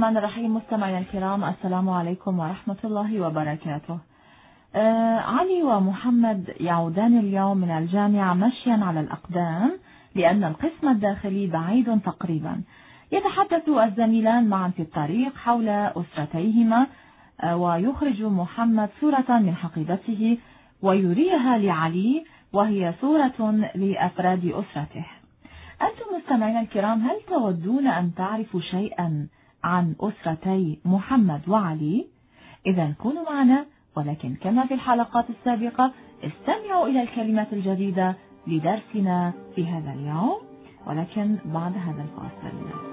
الرحمن الرحيم. مستمعينا الكرام، السلام عليكم ورحمة الله وبركاته. علي ومحمد يعودان اليوم من الجامعة مشيا على الأقدام لأن القسم الداخلي بعيد تقريبا. يتحدث الزميلان معا في الطريق حول أسرتيهما، ويخرج محمد صورة من حقيبته ويريها لعلي، وهي صورة لأفراد أسرته. أنتم مستمعين الكرام، هل تودون أن تعرفوا شيئا عن أسرتي محمد وعلي؟ إذا كونوا معنا، ولكن كما في الحلقات السابقة استمعوا إلى الكلمات الجديدة لدرسنا في هذا اليوم، ولكن بعد هذا الفاصل.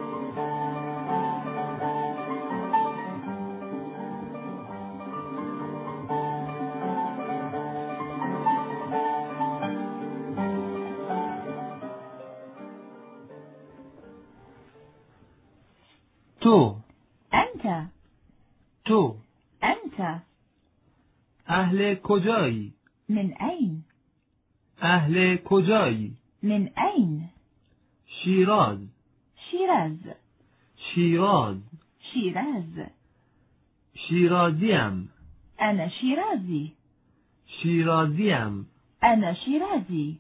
تو، أنت، تو، أنت. أهل کجایی؟ من أين؟ أهل کجایی؟ من أين؟ شیراز، شيراز، شیراز، شيراز. شیرازیم، أنا شيرازي، شیرازیم. أنا شيرازي.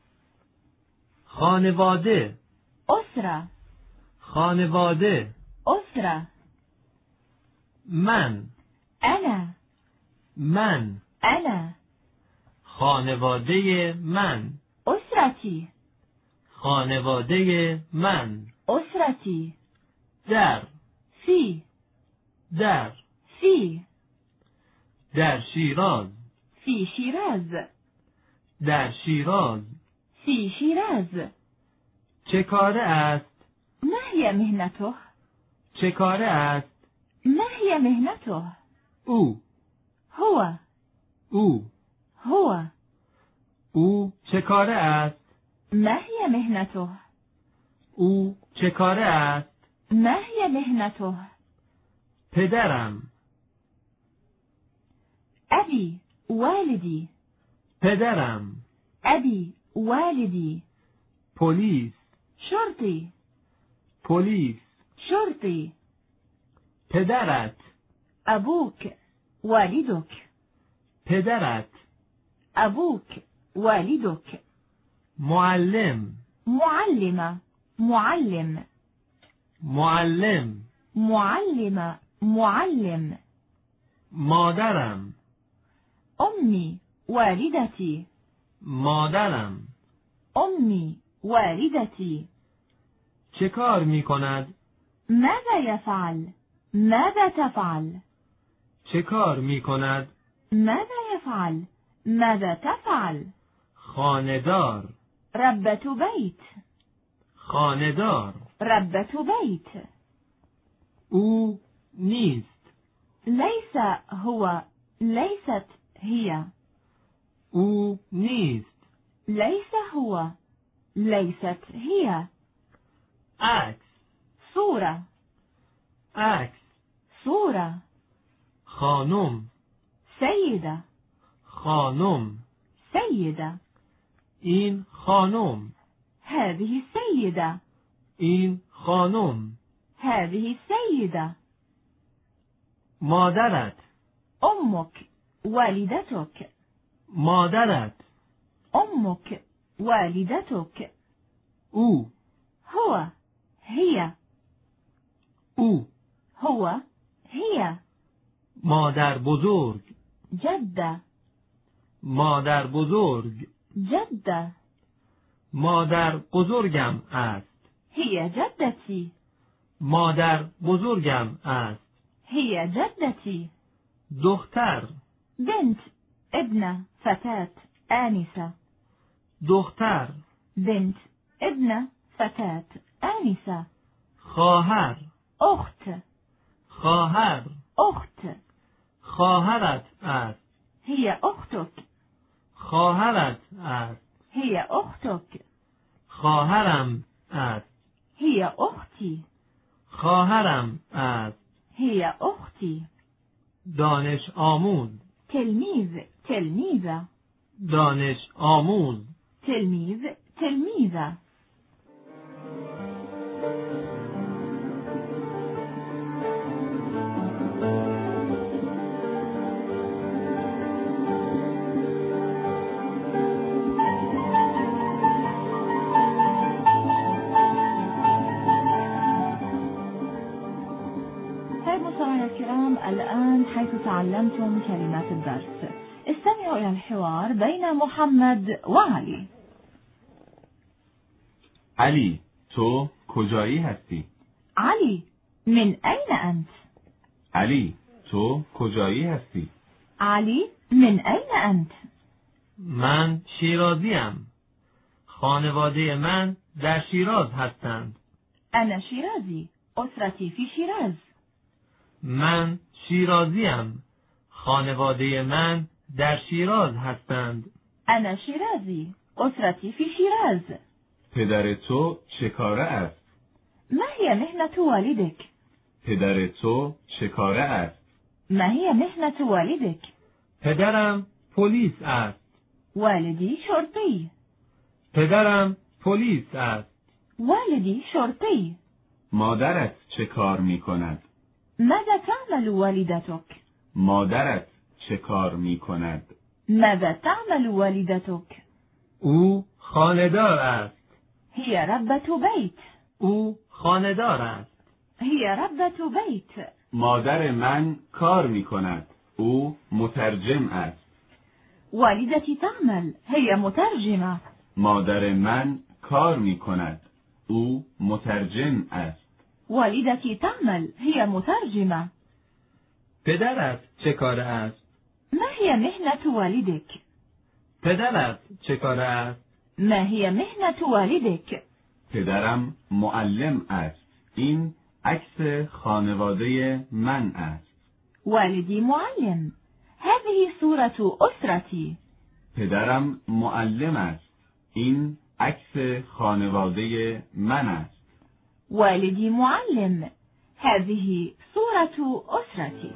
خانواده، أسرة، خانواده. أسرة. من، أنا، من. أنا. خانواده من، أسرتي، خانواده من. أسرتي. در، في، در. في، در شیراز، في شيراز، در شیراز. في شيراز. چه کاره است؟ ما هي مهنته؟ چه کاره است؟ ما هي مهنته؟ او، هو، او. هو. او چه کاره است؟ ما هي مهنته؟ او چه کاره است؟ ما هي مهنته؟ پدرم، أبي، والدي، پدرم. أبي، والدي. پلیس، شرطي، پلیس. شرطي. پدرت، أبوك، والدك، پدرت. أبوك، والدك. معلم، معلمة، معلم، معلم. معلمة، معلم. مادرم، أمي، والدتي، مادرم. أمي، والدتي. چه کار می کند؟ ماذا يفعل؟ ماذا تفعل؟ چه کار می کند؟ ماذا يفعل؟ ماذا تفعل؟ خانه‌دار، ربة بيت، خانه‌دار. ربة بيت. او نیست، ليس هو، ليست هي. او نیست. ليس هو، ليست هي. عکس، صورة، عکس. صورة. خانم، سيدة، خانم. سيدة. این خانم، هذه السيدة، این خانم. هذه السيدة. مادرت، أمك، والدتك، مادرت. أمك، والدتك. او، هو، هي، او. هو، هي. مادر بزرگ، جدة، مادر بزرگ. جدة. مادر بزرگم است، هي جدتي، مادر بزرگم است. هي جدتي. دختر، بنت، ابنة، فتاة، آنسة. دختر. بنت، ابنة، فتاة، آنسة. خواهر، أخت، خواهر. أخت. خواهرت است، هي أختك، خواهرت است. هي أختك. خواهرم است، هي أختي، خواهرم است. هي أختي. دانش آموز، تلميذ، تلميذة. دانش آموز. تلميذ، تلميذة. تعلمتم كلمات الدرس. استمعوا إلى الحوار بين محمد وعلي. علی، تو کجایی هستی؟ علي، من أين أنت؟ علی، تو کجایی هستی؟ علي، من أين أنت؟ من شیرازیم. خانواده من در شیراز هستند. أنا شيرازي، أسرتي في شيراز. من شیرازیم. خانواده من در شیراز هستند. أنا شيرازي، أسرتي في شيراز. پدر تو چه کاره است؟ ما هي مهنة والدك؟ پدر تو چه کاره است؟ ما هي مهنة والدك؟ پدرم پلیس است. والدي شرطي. پدرم پلیس است. والدي شرطي. مادرت چه کار می کند؟ ماذا تعمل والدتك؟ مادرت چه کار می کند؟ ماذا تعمل والدتك؟ او خانه‌دار است. هي ربة بيت. او خانه‌دار است. هي ربة بيت. مادر من کار می کند. او مترجم است. والدتي تعمل، هي مترجمة. مادر من کار می کند. او مترجم است. والدتي تعمل، هي مترجمة. پدرت چه کار است؟ ما هي مهنة والدك؟ پدرت چه کار است؟ ما هي مهنة والدك؟ پدرم معلم است. این عکس خانواده من است. والدي معلم. هذه صورة أسرتي. پدرم معلم است. این عکس خانواده من است. والدي معلم. هذه صورة أسرتي.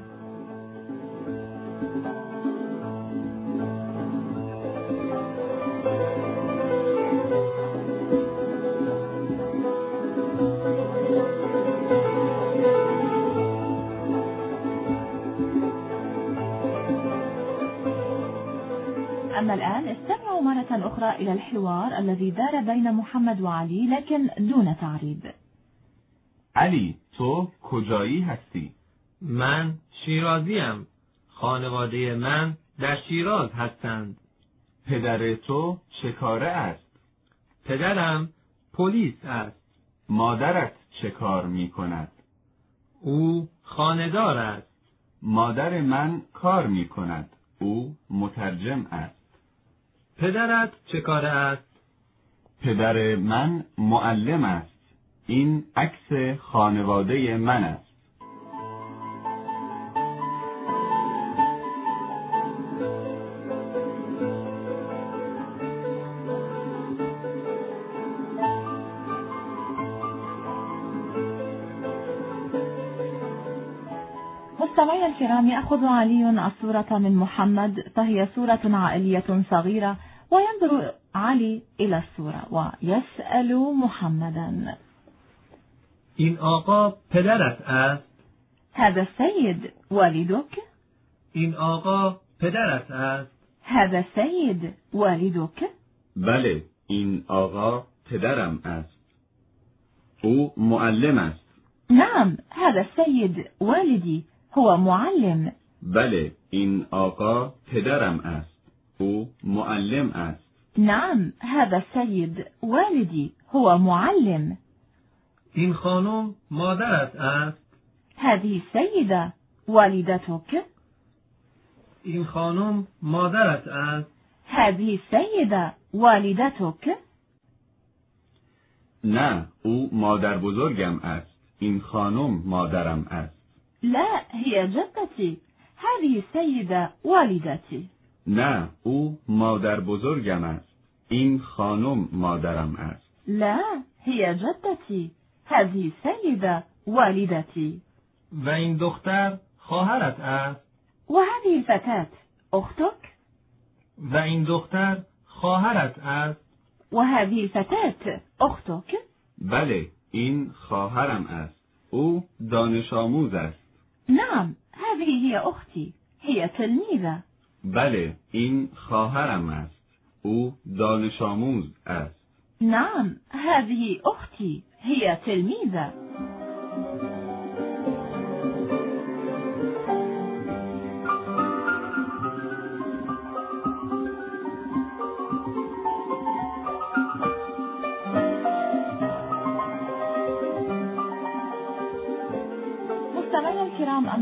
أما الآن استمعوا مرة أخرى إلى الحوار الذي دار بين محمد وعلي لكن دون تعريب. علی، تو کجایی هستی؟ من شیرازیم. خانواده من در شیراز هستند. پدر تو چه کاره است؟ پدرم پلیس است. مادرت چه کار می کند؟ او خانه‌دار است. مادر من کار می کند. او مترجم است. پدرت چه کار است؟ پدر من معلم است. این عکس خانواده من است. مستمعينا الكرام، يأخذ علي الصورة من محمد، فهي صورة عائلية صغيرة، وينظر علي إلى الصورة ويسأل محمدا: این آقا پدرت است؟ هذا السيد والدك؟ این آقا پدرت است؟ هذا السيد والدك؟ بله، این آقا پدرم است. او معلم است. نعم، هذا السيد والدي، هو معلم. بله، این آقا پدرم است. او معلم است. نعم، هذا السيد والدي، هو معلم. این خانم مادرت است؟ هذه السيدة والدتك؟ این خانم مادرت است؟ هذه السيدة والدتك؟ نه، او مادر بزرگم است. این خانم مادرم است. لا، هي جدتي. هذه السيدة والدتي. نه، او مادر بزرگم است. این خانم مادرم است. لا، هي جدتي. هذه السيدة والدتي. و این دختر خواهرت است؟ وهذه الفتاة أختك؟ و این دختر خواهرت است؟ وهذه الفتاة أختك؟ بله، این خواهرم است. او دانش آموز است. نعم، هذه هي أختي، هي تلميذة. بله، این خواهرم است. او دانش آموز است. نعم، هذه أختي، هي تلميذة.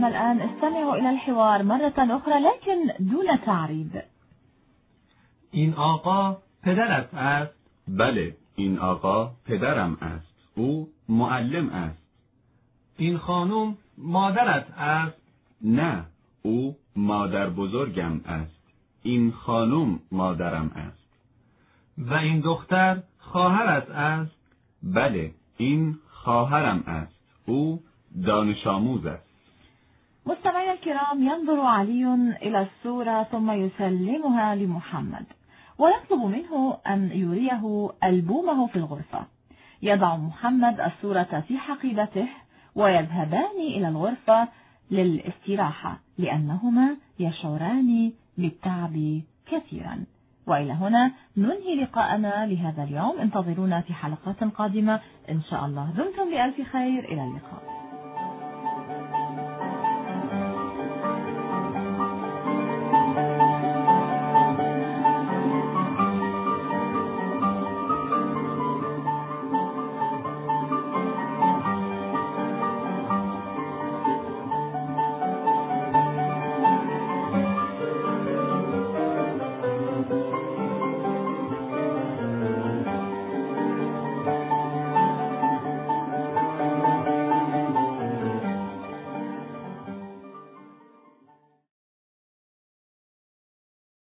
الكرام، الآن استمعوا إلى الحوار مرة أخرى لكن دون تعريب. این آقا پدرت است؟ بله، این آقا پدرم است. او معلم است. این خانم مادرت است؟ نه، او مادر بزرگم است. این خانم مادرم است. و این دختر خواهرت است؟ بله، این خواهرم است. او دانش آموز است. مستمعي الكرام، ينظر علي إلى الصورة ثم يسلمها لمحمد ويطلب منه أن يريه ألبومه في الغرفة. يضع محمد الصورة في حقيبته ويذهبان إلى الغرفة للاستراحة لأنهما يشعران بالتعب كثيرا. وإلى هنا ننهي لقاءنا لهذا اليوم. انتظرونا في حلقات قادمة إن شاء الله. دمتم بألف خير، إلى اللقاء.